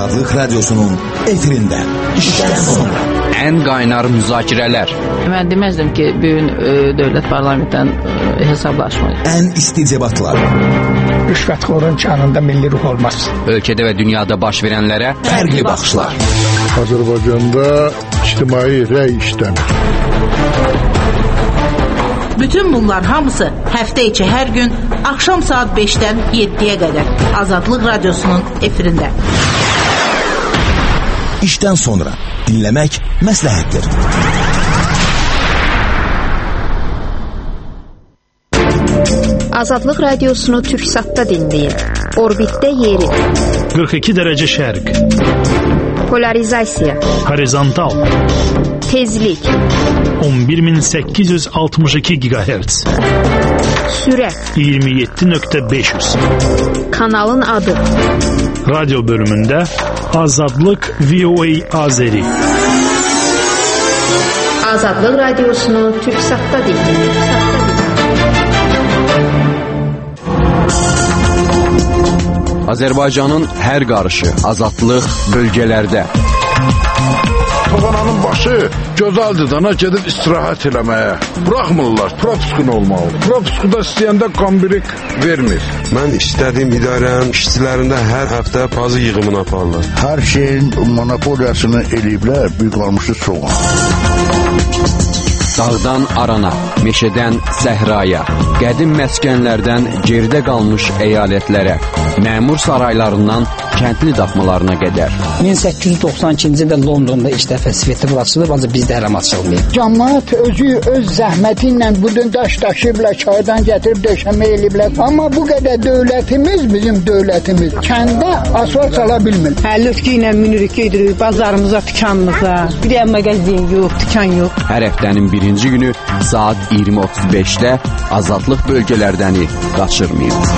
Azadlıq Radyosu'nun efirinde işten sonra. En qaynar müzakirələr. Mən deməzdim ki, bugün dövlət parlamentdən hesablaşmayır. En isticebatlar. Rüşvətxorun canında milli ruh olmaz. Ölkədə və dünyada baş verənlərə fərqli baxışlar. Azərbaycanda ictimai rəy işləmir. Bütün bunlar hamısı həftə içi hər gün axşam saat 5-dən 7-yə qədər Azadlıq Radyosu'nun efirində. İşten sonra dinlemek məsləhətdir. Azadlıq Radiosunu Türksat'ta dinleyin. Orbitdə yeri. 42 dərəcə şərq. Polarizasiya. Horizontal. Tezlik. 11862 GHz. Sürət. 27.500. Kanalın adı. Radyo bölümündə Azadlıq VOA Azeri. Azadlıq Radiosunu Türksat'ta dinleyin. Azərbaycanın hər qarışı, azadlıq bölgələrdə. Toğananın başı gözəldir dana gedib istirahət eləməyə. Buraxmırlar, propiskun olmalı. Propiskuda istəyəndə qambirik vermir. Mən istədiyim idarənin işçilərində hər həftə pazı yığımını aparırlar. Hər şeyin monopoliyasını eləyiblər, büyük qalmışı çoğun. Dağdan arana, meşədən səhraya, qədim məskənlərdən geridə qalmış əyalətlərə, məmur saraylarından kəndli daxmalarına qədər. 1892-ci ildə Londonda ilk dəfə svetofor açılıb, ancaq bizdə hələm açılmayıb. Cəmaət özü öz zəhməti ilə budun daş daşıyıblar, çaydan gətirib döşəmə eləyiblər. Amma bu qədər dövlətimiz, bizim dövlətimiz kəndə asfalt sala bilmir. Lütki ilə minirik, gedirik bazarımıza, dükanımıza. Bir də mağazin yox, dükan yox. Hər həftənin birinci günü saat 20:35-də Azadlıq bölgələrdəni qaçırmayın.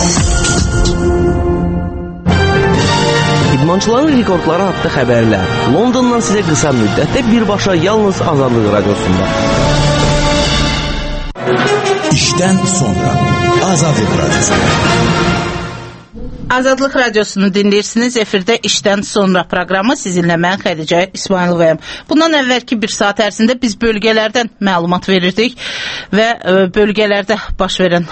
İdmançıların rekordları haqda xəbərlər. Londondan sizə qısa müddətdə birbaşa yalnız Azadlıq Radiosunda. İşten sonra Azadlıq Radyosu'nda. Azadlıq Radiosunu dinləyirsiniz. Efirdə işdən sonra proqramı sizinlə mən Xədicə İsmailovayam. Bundan əvvəlki bir saat ərzində biz bölgələrdən məlumat verirdik və bölgələrdə baş verən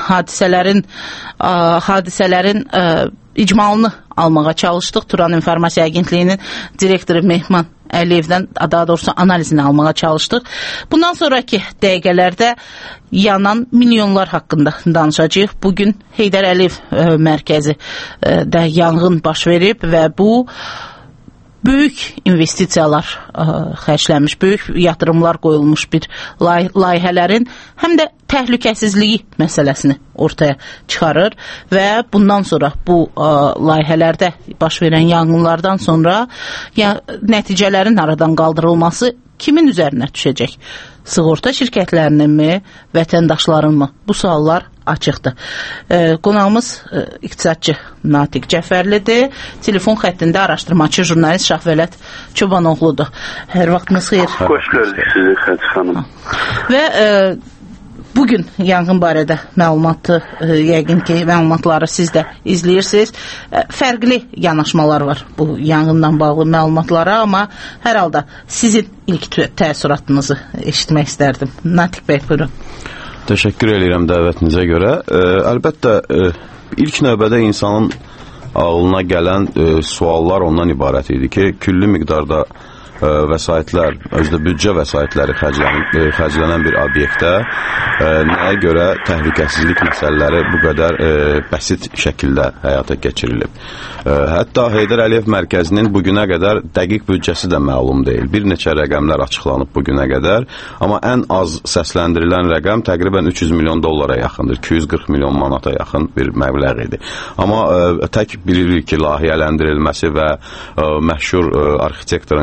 hadisələrin icmalını almağa çalışdıq. Turan İnformasiya Agentliyinin direktoru Mehman Əliyevdən, daha doğrusu analizini almağa çalışdıq. Bundan sonraki dəqiqələrdə yanan milyonlar haqqında danışacağıq. Bugün Heydər Əliyev mərkəzi də yanğın baş verib və bu böyük investisiyalar xərclənmiş, böyük yatırımlar qoyulmuş bir layihələrin həm də təhlükəsizliyi məsələsini ortaya çıxarır və bundan sonra bu layihələrdə baş verən yanğınlardan sonra nəticələrin aradan qaldırılması kimin üzərinə düşəcək? Sığorta şirkətlərininmi, vətəndaşlarınmı? Bu suallar açıqdır. Qonağımız iqtisadçı Natiq Cəfərlidir. Telefon xəttində araşdırmaçı jurnalist Şahvələt Çobanoğludur. Hər vaxtınız xeyir. Xoş gördük sizi Xədic xanım. Və bugün yanğın barədə yəqin ki, məlumatları siz də izləyirsiniz. Fərqli yanaşmalar var bu yanğından bağlı məlumatlara, amma hər halda sizin ilk təəssüratınızı eşitmək istərdim. Natiq bəy, buyurun. Təşəkkür edirəm dəvətinizə görə. Əlbəttə, ilk növbədə insanın ağlına gələn suallar ondan ibarət idi ki, külli miqdarda vəsaitlər, özdə büdcə vəsaitləri xərclənən bir obyektdə nəyə görə təhlükəsizlik məsələləri bu qədər bəsit şəkildə həyata keçirilib. Hətta Heydər Əliyev mərkəzinin bugünə qədər dəqiq büdcəsi də məlum deyil. Bir neçə rəqəmlər açıqlanıb bugünə qədər, amma ən az səsləndirilən rəqəm təqribən 300 milyon dollara yaxındır, 240 milyon manata yaxın bir məbləğ idi. Amma tək bilirik ki, layihələndirilməsi və məşhur arxitektorun qanarları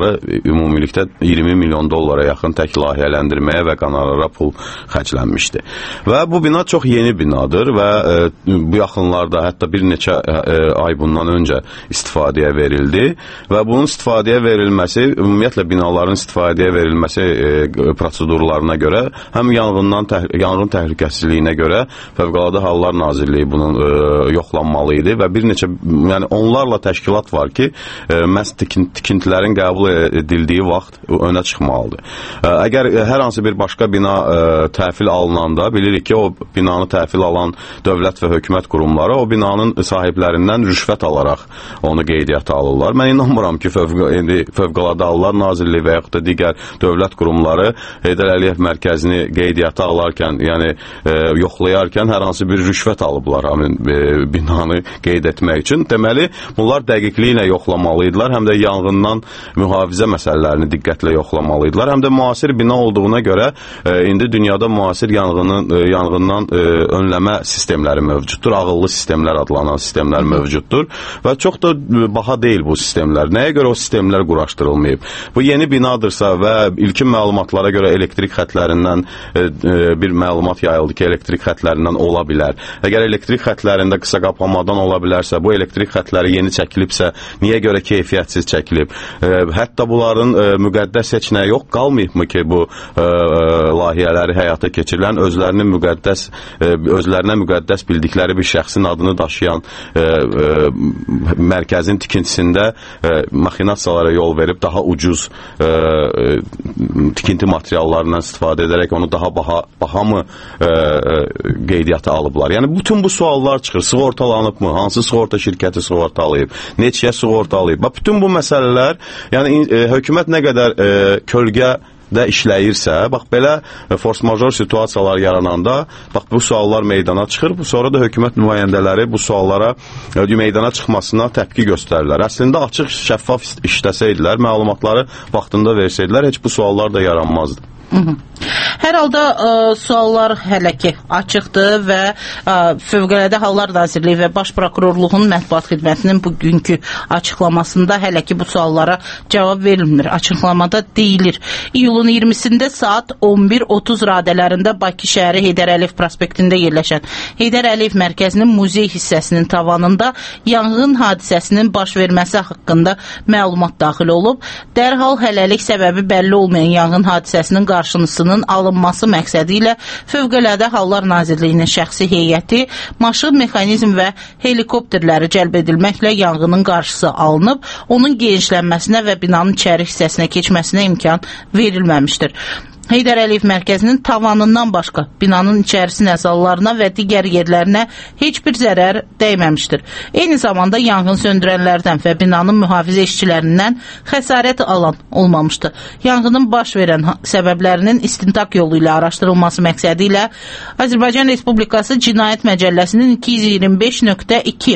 binaları ümumilikdə 20 milyon dollara yaxın tək layihələndirməyə və qanarlara pul xərclənmişdi. Və bu bina çox yeni binadır və bu yaxınlarda hətta bir neçə ay bundan öncə istifadəyə verildi və bunun istifadəyə verilməsi, ümumiyyətlə binaların istifadəyə verilməsi prosedurlarına görə, həm yanğın təhlükəsizliyinə görə Fövqəladə Hallar Nazirliyi bunun yoxlanmalı idi və bir neçə, yəni onlarla təşkilat var ki, məhz tikintilərin qəbul edildiyi vaxt önə çıxmalıdır. Əgər hər hansı bir başqa bina təhvil alınanda, bilirik ki, o binanı təhvil alan dövlət və hökumət qurumları o binanın sahiblərindən rüşvət alaraq onu qeydiyyata alırlar. Mən inanmıram ki, Fövqəladə Hallar Nazirliyi və yaxud da digər dövlət qurumları Heydər Əliyev mərkəzini qeydiyyata alarkən, yəni yoxlayarkən hər hansı bir rüşvət alıblar həmin binanı qeyd etmək üçün. Deməli, bunlar dəqiqliklə yoxlamalıydılar, həm də yanğından mühafizə məsələlərini diqqətlə yoxlamalıydılar, həm də müasir bina olduğuna görə indi dünyada müasir yanğından önləmə sistemləri mövcuddur, ağıllı sistemlər adlanan sistemlər mövcuddur və çox da baha deyil bu sistemlər. Nəyə görə o sistemlər quraşdırılmayıb? Bu yeni binadırsa və ilkin məlumatlara görə elektrik xətlərindən bir məlumat yayıldı ki, elektrik xətlərindən ola bilər. Əgər elektrik xətlərində qısa qapanmadan ola bilərsə, bu elektrik xətləri yeni çəkilibsə, niyə görə keyfiyyətsiz çəkilib? Hətta bunların müqəddəs heç nə yox, qalmayıbmı ki, bu layihələri həyata keçirilən özlərinə müqəddəs bildikləri bir şəxsin adını daşıyan mərkəzin tikintisində maxinasiyalara yol verib daha ucuz tikinti materiallarından istifadə edərək onu daha baha mı qeydiyyata alıblar? Yəni, bütün bu suallar çıxır. Sığortalanıbmı? Hansı sığorta şirkəti sığortalayıb? Neçəyə sığortalayıb? Bütün bu məsələlər, yəni hökumət nə qədər kölgə də işləyirsə, bax, belə force-major situasiyalar yarananda, bax, bu suallar meydana çıxır, sonra da hökumət nümayəndələri bu suallara meydana çıxmasına təpki göstərirlər. Əslində, açıq, şəffaf işləsəydilər, məlumatları vaxtında versəydilər, heç bu suallar da yaranmazdı. Hər halda suallar hələ ki açıqdır və Fövqəladə Hallar Nazirliyi və Baş Prokurorluğun mətbuat xidmətinin bugünkü açıqlamasında hələ ki bu suallara cavab verilmir. Açıqlamada deyilir, iyulun 20-sində saat 11:30 radələrində Bakı şəhəri Heydər Əliyev prospektində yerləşən Heydər Əliyev mərkəzinin muzey hissəsinin tavanında yanğın hadisəsinin baş verməsi haqqında məlumat daxil olub. Dərhal hələlik səbəbi bəlli olmayan yanğın hadisəsinin qarşısının alınması məqsədi ilə Fövqəladə Hallar Nazirliyinin şəxsi heyəti, maşın, mexanizm və helikopterləri cəlb edilməklə yanğının qarşısı alınıb, onun genişlənməsinə və binanın içəri hissəsinə keçməsinə imkan verilməmişdir. Heydər Əliyev mərkəzinin tavanından başqa binanın içərisinə, zallarına və digər yerlərinə heç bir zərər dəyməmişdir. Eyni zamanda yanğın söndürənlərdən və binanın mühafizə işçilərindən xəsarət alan olmamışdır. Yanğının baş verən səbəblərinin istintaq yolu ilə araşdırılması məqsədi ilə Azərbaycan Respublikası Cinayət Məcəlləsinin 225.2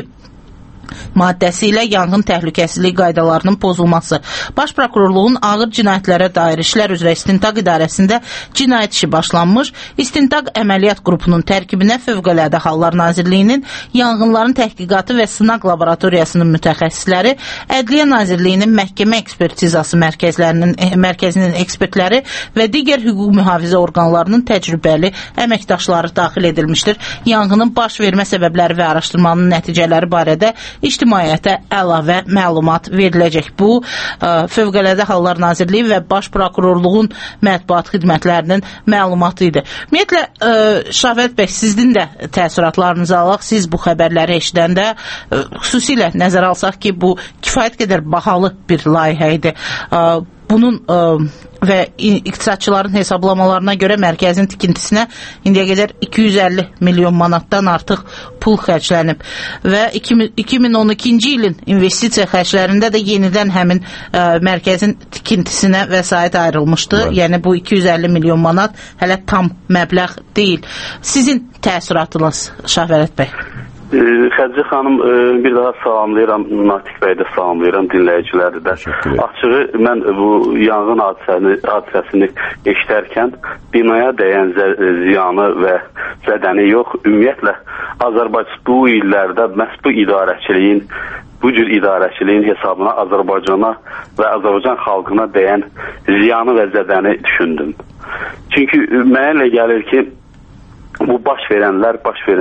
maddəsi ilə yanğın təhlükəsizliyi qaydalarının pozulması, Baş Prokurorluğun ağır cinayətlərə dair işlər üzrə istintaq idarəsində cinayət işi başlanmış, istintaq əməliyyat qrupunun tərkibinə Fövqəladə Hallar Nazirliyinin yanğınların təhqiqatı və sınaq laboratoriyasının mütəxəssisləri, Ədliyyə Nazirliyinin məhkəmə ekspertizası mərkəzinin ekspertləri və digər hüquq mühafizə orqanlarının təcrübəli əməkdaşları daxil edilmişdir. Yanğının baş vermə səbəbləri və araşdırmanın nəticələri barədə ictimaiyyətə əlavə məlumat veriləcək. Bu, Fövqəladə Hallar Nazirliyi və Baş Prokurorluğun mətbuat xidmətlərinin məlumatı idi. Ümumiyyətlə, Şahvət bəy, sizin də təəssüratlarınızı alaq. Siz bu xəbərləri eşidəndə, xüsusilə nəzərə alsaq ki, bu kifayət qədər bahalı bir layihə idi. Bunun və iqtisadçıların hesablamalarına görə mərkəzin tikintisinə indiyə qədər 250 milyon manatdan artıq pul xərclənib və 2012-ci ilin investisiya xərclərində də yenidən həmin mərkəzin tikintisinə vəsait ayrılmışdı. Evet. Yəni bu 250 milyon manat hələ tam məbləğ deyil. Sizin təəssüratınız, Şahvərət bəy? Xədicə xanım, bir daha salamlayıram, Natiq bəy də salamlayıram, dinləyiciləri də. Açığı, mən bu yanğın hadisəsini eşidərkən binaya dəyən ziyanı və zədəni yox, ümumiyyətlə Azərbaycan bu illərdə məhz bu idarəçiliyin, bu cür idarəçiliyin hesabına Azərbaycana və Azərbaycan xalqına dəyən ziyanı və zədəni düşündüm. Çünki mənə elə gəlir ki, bu baş verənlər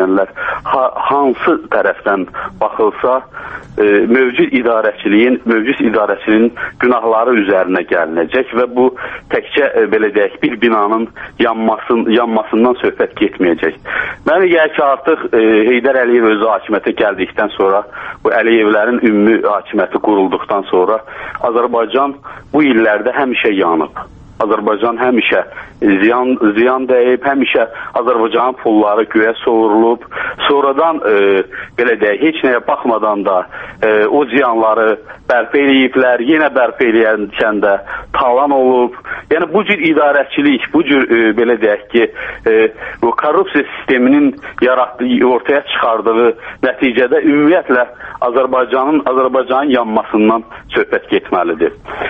hansı tərəfdən baxılsa mövcud idarəçiliyin günahları üzərinə gəlinəcək və bu təkcə belə deyək bir binanın yanmasından söhbət getməyəcək. Mənə gəlir ki, artıq Heydər Əliyev özü hakimiyyətə gəldikdən sonra, bu Əliyevlərin ümumi hakimiyyəti qurulduqdan sonra Azərbaycan bu illərdə həmişə yanıb. Azərbaycan həmişə ziyan dəyib, həmişə Azərbaycanın pulları göyə sovurulub. Sonradan belə deyək, heç nəyə baxmadan da o ziyanları bərpa eləyiblər, yenə bərpa eləyərkən də talan olub. Yəni bu cür idarəçilik, bu cür belə deyək ki, bu korrupsiya sisteminin ortaya çıxardığı nəticədə ümumiyyətlə Azərbaycanın yanmasından söhbət getməlidir.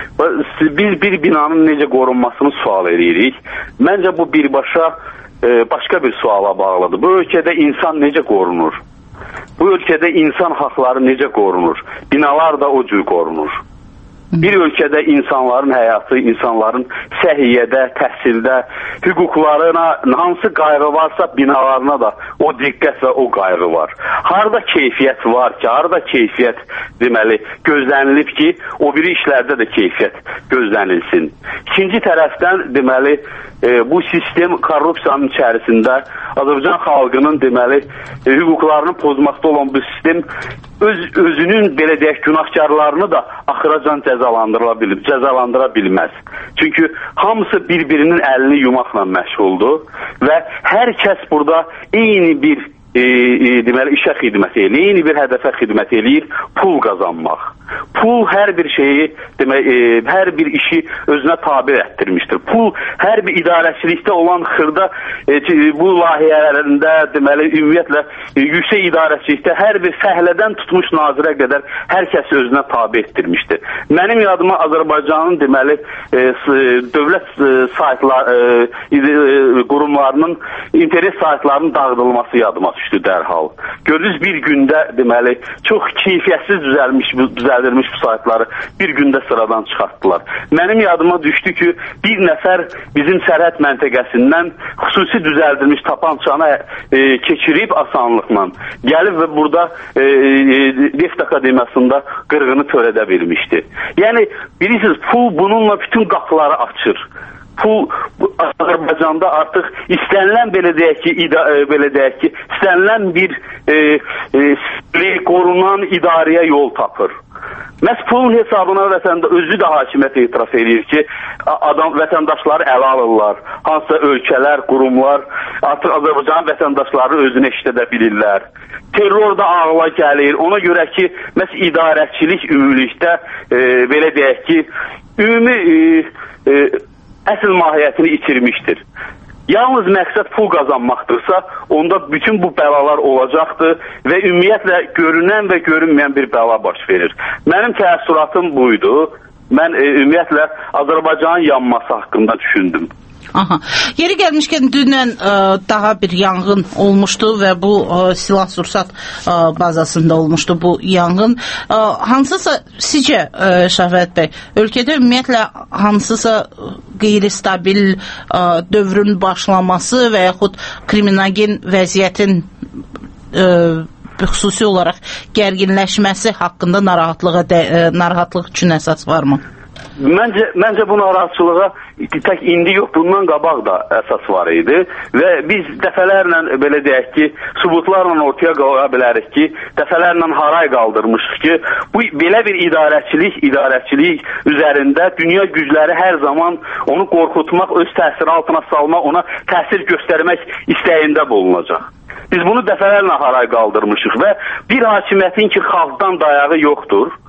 Biz bir binanın necə qorunmasını sual edirik. Məncə bu birbaşa başqa bir suala bağlıdır. Bu ölkədə insan necə qorunur? Bu ölkədə insan haqları necə qorunur? Binalar da o cür qorunur. Bir ölkədə insanların həyatı, insanların səhiyyədə, təhsildə, hüquqlarına hansı qayğı varsa binalarına da o diqqət və o qayğı var. Harada keyfiyyət var ki, harada keyfiyyət deməli gözlənilib ki, o biri işlərdə də keyfiyyət gözlənilsin. İkinci tərəfdən deməli bu sistem korrupsiyanın içərisində Azərbaycan xalqının deməli hüquqlarını pozmaqda olan bu sistem özünün belə deyək günahkarlarını da axıracan cəzalandıra bilməz. Çünki hamısı bir-birinin əlini yumaqla məşğuldur və hər kəs burada eyni bir deməli işə xidmət eləyir, eyni bir hədəfə xidmət eləyir, pul qazanmaq. Pul hər bir şeyi, hər bir işi özünə tabe etdirmişdir. Pul hər bir idarəçilikdə olan xırda bu layihələrində, deməli ümumiyyətlə yüksək idarəçilikdə hər bir fəhlədən tutmuş nazirə qədər hər kəsi özünə tabe etdirmişdir. Mənim yadıma Azərbaycanın deməli dövlət qurumlarının internet saytlarının dağıdılması yadıma düşdü dərhal. Gördünüz bir gündə deməli çox keyfiyyətsiz düzəldilmiş bu saytları bir gündə sıradan çıxartdılar. Mənim yadıma düşdü ki, bir nəfər bizim sərhəd məntəqəsindən xüsusi düzəldilmiş tapançanı keçirib asanlıqla gəlib və burada Neft Akademiyasında qırğını törədə bilmişdi. Yəni bilirsiniz, pul bununla bütün qapıları açır. Pul Azərbaycanda artıq istənilən belə deyək ki, istənilən bir qorunan idarəyə yol tapır. Məhz pulun hesabına özü də hakimiyyət etiraf edir ki, vətəndaşları ələ alırlar. Hansısa ölkələr, qurumlar artıq Azərbaycan vətəndaşları özünə işlədə bilirlər. Terror da ağla gəlir. Ona görə ki, məhz idarəçilik ümumilikdə belə deyək ki, ümumi əsl mahiyyətini itirmişdir. Yalnız məqsəd pul qazanmaqdırsa, onda bütün bu bəlalar olacaqdır və ümumiyyətlə görünən və görünməyən bir bəla baş verir. Mənim təəssüratım buydu. Mən ümumiyyətlə Azərbaycanın yanması haqqında düşündüm. Aha. Yeri gəlmişkən dünən daha bir yanğın olmuşdu və bu silah-sursat bazasında olmuşdu bu yanğın. Hansısa sizcə Şahvət bəy, ölkədə ümumiyyətlə hansısa qeyri-stabil dövrün başlaması və yaxud kriminogen vəziyyətin xüsusi olaraq gərginləşməsi haqqında narahatlıq üçün əsas varmı? Məncə bu narahatçılığa tək indi yox, bundan qabaq da əsas var idi və biz dəfələrlə belə deyək ki, sübutlarla ortaya qoya bilərik ki, dəfələrlə haray qaldırmışıq ki, bu belə bir idarəçilik üzərində dünya gücləri hər zaman onu qorxutmaq, öz təsiri altına salmaq, ona təsir göstərmək istəyində bulunacaq. Biz bunu dəfələrlə haray qaldırmışıq və bir hakimiyyətin ki, xalqdan dayağı yoxdur,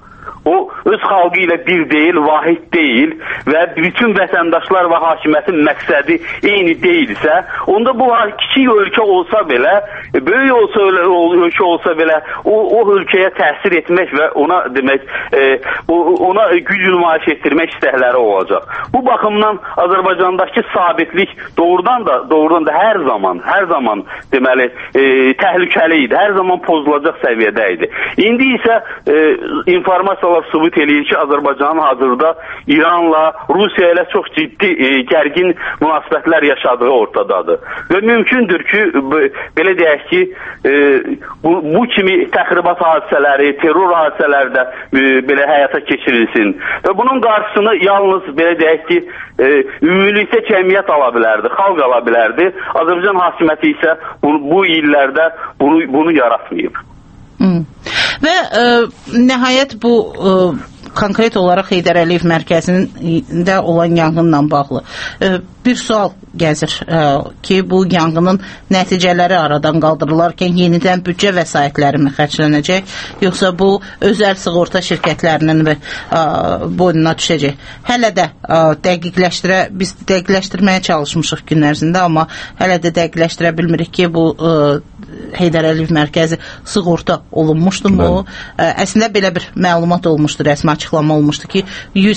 o öz xalqı ilə bir deyil, vahid deyil və bütün vətəndaşlar və hakimiyyətin məqsədi eyni deyilsə, onda bu kiçik ölkə olsa belə, böyük ölkə olsa belə o ölkəyə təsir etmək və ona demək, ona güc nümayiş etdirmək istəkləri olacaq. Bu baxımdan Azərbaycandakı sabitlik doğrudan da hər zaman deməli təhlükəli idi, hər zaman pozulacaq səviyyədə idi. İndi isə informasiyalar sübut eləyir ki, Azərbaycanın hazırda İranla, Rusiya ilə çox ciddi gərgin münasibətlər yaşadığı ortadadır. Və mümkündür ki, belə deyək ki, bu kimi təxribat hadisələri, terror hadisələri də belə həyata keçirilsin. Və bunun qarşısını yalnız belə deyək ki, ümumilikdə cəmiyyət ala bilərdi, xalq ala bilərdi. Azərbaycan hakimiyyəti isə bu illərdə bunu yaratmayıb. Və nəhayət bu konkret olaraq Heydər Əliyev mərkəzində olan yanğınla bağlı bir sual gəzir ki, bu yanğının nəticələri aradan qaldırılarkən yenidən büdcə vəsaitləri mi xərclənəcək, yoxsa bu özəl sığorta şirkətlərinin boynuna düşəcək? Hələ də biz dəqiqləşdirməyə çalışmışıq gün ərzində, amma hələ də dəqiqləşdirə bilmirik ki, bu Heydər Əliyev mərkəzi sığorta olunmuşdu mu? Əslində belə bir məlumat olmuşdu, rəsmi açıqlama olmuşdu ki,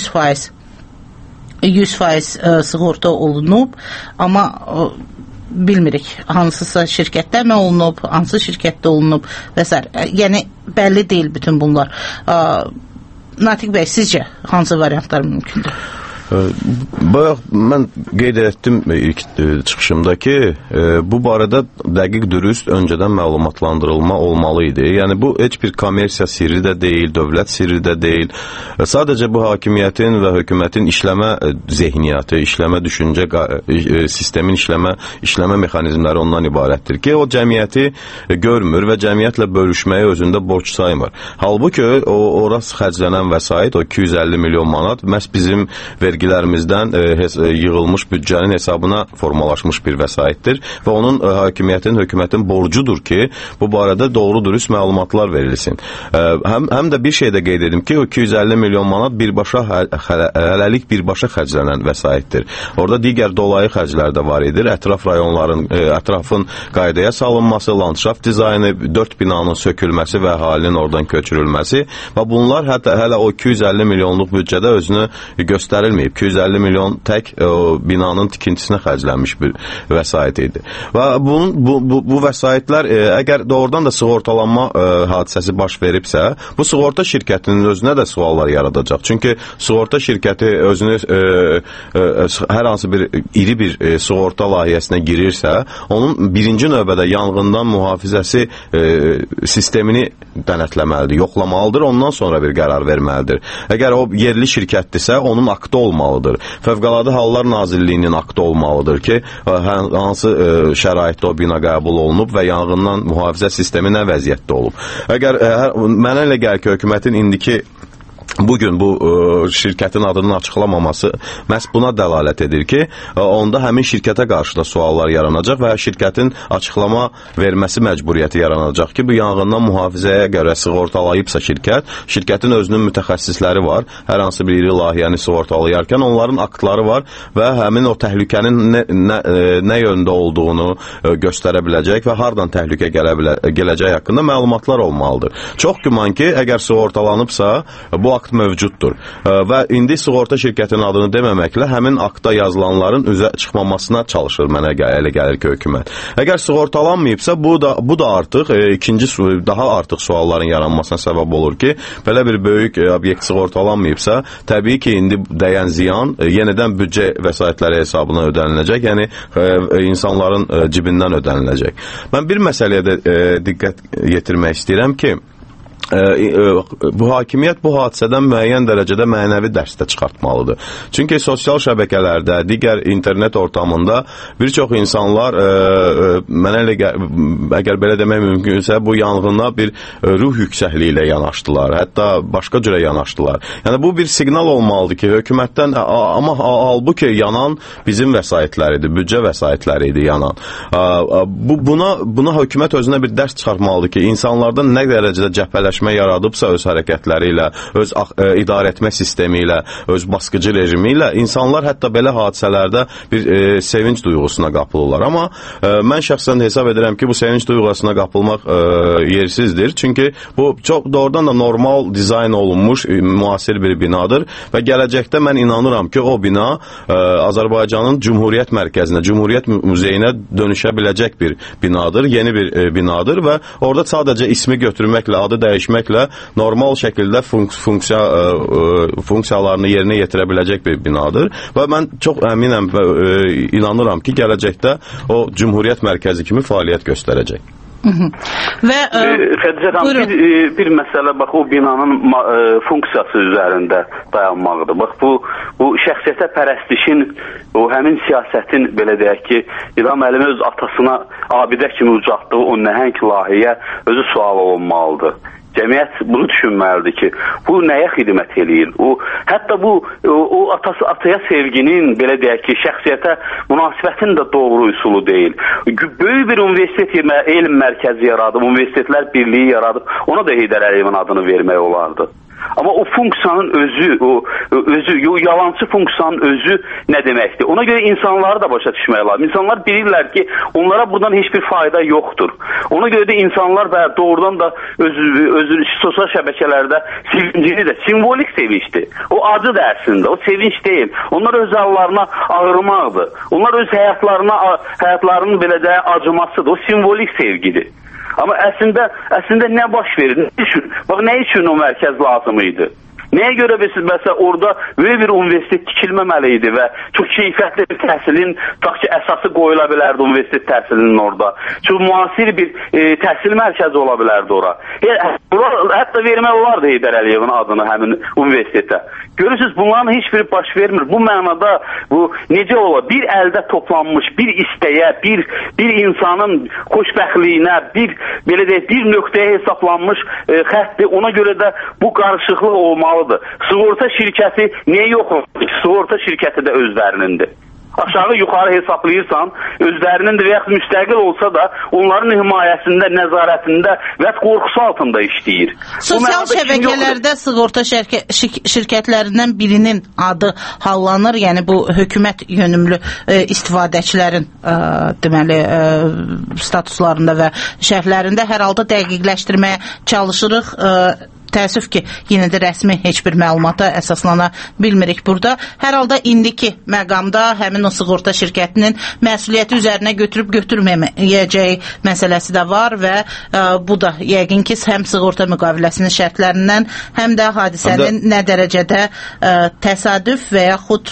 100% sığorta olunub, amma bilmirik, hansısa şirkətdə mi olunub, hansı şirkətdə olunub və s. Yəni, bəlli deyil bütün bunlar. Natiq bəy, sizcə hansı variantlar mümkündür? Bayaq mən qeyd etdim ilk çıxışımda ki, bu barədə dəqiq dürüst öncədən məlumatlandırılma olmalı idi. Yəni bu heç bir kommersiya sirri də deyil, dövlət sirri də deyil. Sadəcə bu hakimiyyətin və hökumətin işləmə zehniyyatı, işləmə düşüncə sistemin işləmə mexanizmləri ondan ibarətdir ki, o cəmiyyəti görmür və cəmiyyətlə bölüşməyi özündə borc saymır. Halbuki orası xərclənən vəsait, o 250 milyon manat məhz bizim vergilərimizdən yığılmış büdcənin hesabına formalaşmış bir vəsaitdir və onun hökumətin borcudur ki, bu barədə doğru dürüst məlumatlar verilsin. Həm də bir şey də qeyd edim ki, o 250 milyon manat hələlik birbaşa xərclənən vəsaitdir. Orada digər dolayı xərclər də var idi. Ətraf rayonların, ətrafın qaydaya salınması, landşaft dizaynı, 4 binanın sökülməsi və əhalinin oradan köçürülməsi və bunlar hələ o 250 milyonluq büdcədə özünü göstərilməyib. 250 milyon tək binanın tikintisinə xərclənmiş bir vəsait idi. Və bu vəsaitlər əgər doğrudan da sığortalanma hadisəsi baş veribsə, bu sığorta şirkətinin özünə də suallar yaradacaq. Çünki sığorta şirkəti özünü hər hansı bir iri bir sığorta layihəsinə girirsə, onun birinci növbədə yanğından mühafizəsi sistemini denetləməlidir, yoxlamalıdır, ondan sonra bir qərar verməlidir. Əgər o yerli şirkətdirsə, onun aktı olmalıdır. Fövqəladə Hallar Nazirliyinin aktı olmalıdır ki, hansı şəraitdə o bina qəbul olunub və yanğından mühafizə sistemi nə vəziyyətdə olub. Əgər mənə elə gəlir ki, hökumətin indiki bugün bu şirkətin adının açıqlamaması məhz buna dəlalət edir ki, onda həmin şirkətə qarşı da suallar yaranacaq və şirkətin açıqlama verməsi məcburiyyəti yaranacaq ki, bu yanğından mühafizəyə görə sığortalayıbsa şirkətin özünün mütəxəssisləri var, hər hansı bir iri layihəni sığortalayarkən onların aktları var və həmin o təhlükənin nə yöndə olduğunu göstərə biləcək və hardan təhlükə gələcək haqqında məlumatlar olmalıdır. Çox güman ki, əgər sığortalanıbsa, bu akt mövcuddur və indi sığorta şirkətinin adını deməməklə həmin aktda yazılanların üzə çıxmamasına çalışır mənə elə gəlir ki, hökumət. Əgər sığortalanmayıbsa, bu da artıq daha artıq sualların yaranmasına səbəb olur ki, belə bir böyük obyekt sığortalanmayıbsa, təbii ki, indi dəyən ziyan yenidən büdcə vəsaitləri hesabına ödəniləcək, yəni insanların cibindən ödəniləcək. Mən bir məsələyə də diqqət yetirmək istəyirəm ki, bu hakimiyyət bu hadisədən müəyyən dərəcədə mənəvi dərs də çıxartmalıdır. Çünki sosial şəbəkələrdə, digər internet ortamında bir çox insanlar mənə elə əgər belə demək mümkünsə, bu yanğına bir ruh yüksəkliyi ilə yanaşdılar, hətta başqa cürə yanaşdılar. Yəni bu bir siqnal olmalıdır ki, hökumətdən, amma halbuki yanan bizim vəsaitləridir, büdcə vəsaitləridir yanan. Buna hökumət özünə bir dərs çıxartmalıdır ki, insanlardan nə dərəcədə cəbhələşmə sərtləşmə yaradıbsa öz hərəkətləri ilə, öz idarə etmə sistemi ilə, öz basqıcı rejimi ilə insanlar hətta belə hadisələrdə bir sevinç duyğusuna qapılırlar. Amma mən şəxsən hesab edirəm ki, bu sevinç duyğusuna qapılmaq yersizdir. Çünki bu çox doğrudan da normal dizayn olunmuş müasir bir binadır və gələcəkdə mən inanıram ki, o bina Azərbaycanın Cümhuriyyət mərkəzinə, Cümhuriyyət muzeyinə dönüşə biləcək bir binadır, yeni bir binadır və orada sadəcə ismi götürməklə, adı dəyişməklə normal şəkildə funksiyalarını yerinə yetirə biləcək bir binadır və mən çox əminəm və inanıram ki, gələcəkdə o Cümhuriyyət mərkəzi kimi fəaliyyət göstərəcək. Və Xədicə xanım, bir məsələ bax o binanın funksiyası üzərində dayanmaqdır. Bax bu şəxsiyyətə pərəstişin, o həmin siyasətin belə deyək ki, İlham Əliyev öz atasına abidə kimi ucaltdığı o nəhəng layihəyə özü sual olunmalıdır. Cəmiyyət bunu düşünməlidir ki, bu nəyə xidmət eləyir? Hətta o ataya sevginin, belə deyək ki, şəxsiyyətə münasibətin də doğru üsulu deyil. Böyük bir universitet elm mərkəzi yaradıb, universitetlər birliyi yaradıb, ona da Heydər Əliyevin adını vermək olardı. Amma o funksiyanın özü, yalancı funksiyanın özü nə deməkdir? Ona görə insanları da başa düşmək lazım. İnsanlar bilirlər ki, onlara buradan heç bir fayda yoxdur. Ona görə də insanlar doğrudan da özü sosial şəbəkələrdə sevincini də, simvolik sevincdir. O acı da əslində, o sevinç deyil. Onlar öz hallarına ağırmaqdır. Onlar öz həyatlarının belə də acımasıdır. O simvolik sevgidir. Amma əslində nə baş verir? Nə üçün o mərkəz lazım idi? Nəyə görə məsələn orada böyük bir universitet tikilməməli idi və çox keyfiyyətli bir təhsilin əsası qoyula bilərdi universitet təhsilinin orada. Çox müasir bir təhsil mərkəzi ola bilərdi ora. Hətta vermək olardı Heydər Əliyevin adını həmin universitetə. Görürsünüz, bunların heç biri baş vermir. Bu mənada necə ola? Bir əldə toplanmış, bir istəyə, bir insanın xoşbəxtliyinə, bir nöqtəyə hesablanmış xəttdir. Ona görə də bu qarışıqlıq olmalıdır. Sığorta şirkəti niyə yox? Sığorta şirkəti də özlərinindir. Aşağı yuxarı hesablayırsan, özlərinindir və yaxud müstəqil olsa da onların himayəsində, nəzarətində və qorxusu altında işləyir. Sosial şəbəkələrdə sığorta şirkətlərindən birinin adı hallanır, yəni bu hökumət yönümlü istifadəçilərin deməli statuslarında və şərhlərində hər halda dəqiqləşdirməyə çalışırıq. Təəssüf ki, yenə də rəsmi heç bir məlumata əsaslana bilmirik burada. Hər halda indiki məqamda həmin o sığorta şirkətinin məsuliyyəti üzərinə götürüb götürməyəcəyi məsələsi də var və bu da yəqin ki, həm sığorta müqaviləsinin şərtlərindən, həm də hadisənin nə dərəcədə təsadüf və yaxud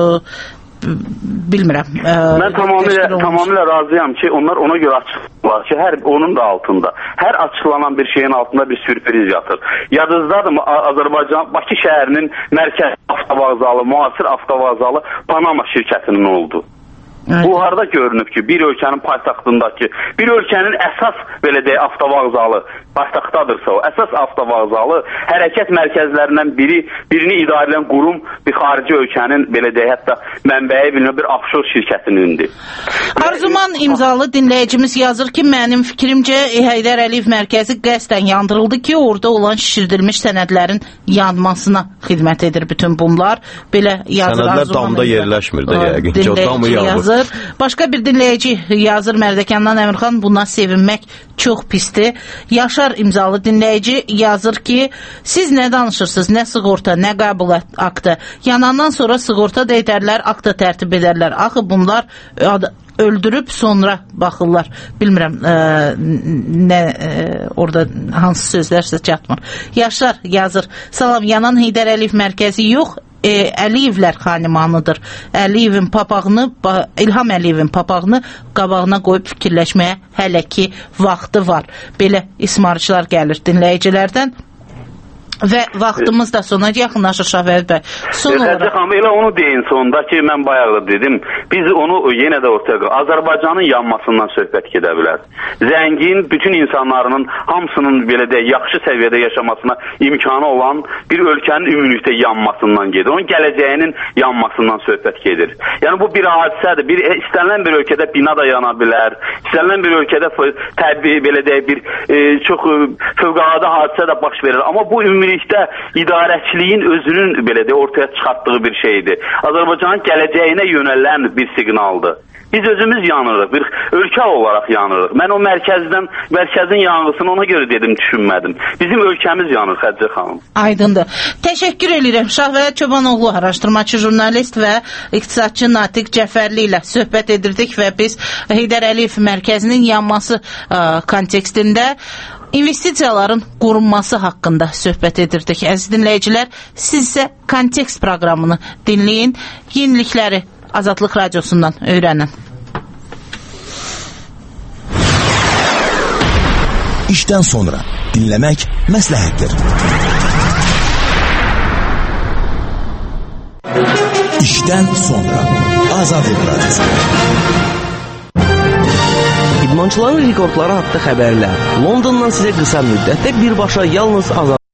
bilmirəm. Mən tamamilə razıyam ki, onlar ona görə açıqlar ki, onun da altında, hər açıqlanan bir şeyin altında bir sürpriz yatır. Yadınızdadır mı, Azərbaycan, Bakı şəhərinin mərkəzi avtovağzalı, müasir avtovağzalı Panama şirkətinin oldu. Bu harada görünüb ki, bir ölkənin paytaxtındakı, bir ölkənin əsas belə deyək avtovağzalı paytaxtdadırsa o, əsas avtovağzalı hərəkət mərkəzlərindən birini idarə edən qurum bir xarici ölkənin belə deyək hətta mənbəyi bilinən bir offshore şirkətinindir. Arzuman imzalı dinləyicimiz yazır ki, mənim fikrimcə Heydər Əliyev mərkəzi qəsdən yandırıldı ki, orada olan şişirdilmiş sənədlərin yanmasına xidmət edir bütün bunlar. Belə yazır Arzuman. Sənədlər damda yerləşmir də yəqin ki, o damı yanır. Başqa bir dinləyici yazır Mərdəkandan Əmirxan, buna sevinmək çox pisdir. Yaşar imzalı dinləyici yazır ki, siz nə danışırsınız, nə sığorta, nə qəbul aktı. Yanandan sonra sığorta da edərlər, akta tərtib edərlər. Axı bunlar öldürüb sonra baxırlar. Bilmirəm orada hansı sözlərsə çatmır. Yaşar yazır, salam, yanan Heydər Əliyev mərkəzi yox, Əliyevlər xanimanıdır. İlham Əliyevin papağını qabağına qoyub fikirləşməyə hələ ki vaxtı var. Belə ismarışlar gəlir dinləyicilərdən. Və vaxtımız da sona yaxınlaşır Şahvəli bəy. Son olaraq xanım, elə onu deyin sonda ki, mən bayaq dedim, biz onu yenə də ortaya qoyuruq. Azərbaycanın yanmasından söhbət gedə bilər. Zəngin, bütün insanların hamısının belə də yaxşı səviyyədə yaşamasına imkanı olan bir ölkənin ümumilikdə yanmasından gedir. Onun gələcəyinin yanmasından söhbət gedir. Yəni bu bir hadisədir. İstənilən bir ölkədə bina da yana bilər. İstənilən bir ölkədə təbii belə də bir çox fövqəladə hadisə də baş verir. Amma bu ümumilikdə idarəçiliyin özünün belə də ortaya çıxartdığı bir şeydir. Azərbaycanın gələcəyinə yönələn bir siqnaldır. Biz özümüz yanırıq, bir ölkə olaraq yanırıq. Mən o mərkəzin yanğısını ona görə dedim, düşünmədim. Bizim ölkəmiz yanır, Xədicə xanım. Aydındır. Təşəkkür edirəm. Şahvəli Çobanoğlu, araşdırmacı jurnalist və iqtisadçı Natiq Cəfərli ilə söhbət edirdik və biz Heydər Əliyev mərkəzinin yanması kontekstində investisiyaların qorunması haqqında söhbət edirdik. Əziz dinləyicilər, siz isə kontekst proqramını dinləyin, yenilikləri Azadlıq Radiosundan öyrənin. İşdən sonra dinləmək məsləhətdir. İşdən sonra Azadlıq Radiosu. İdmançıların rekordları haqda xəbərlər. Londondan sizə qısa müddətdə birbaşa yalnız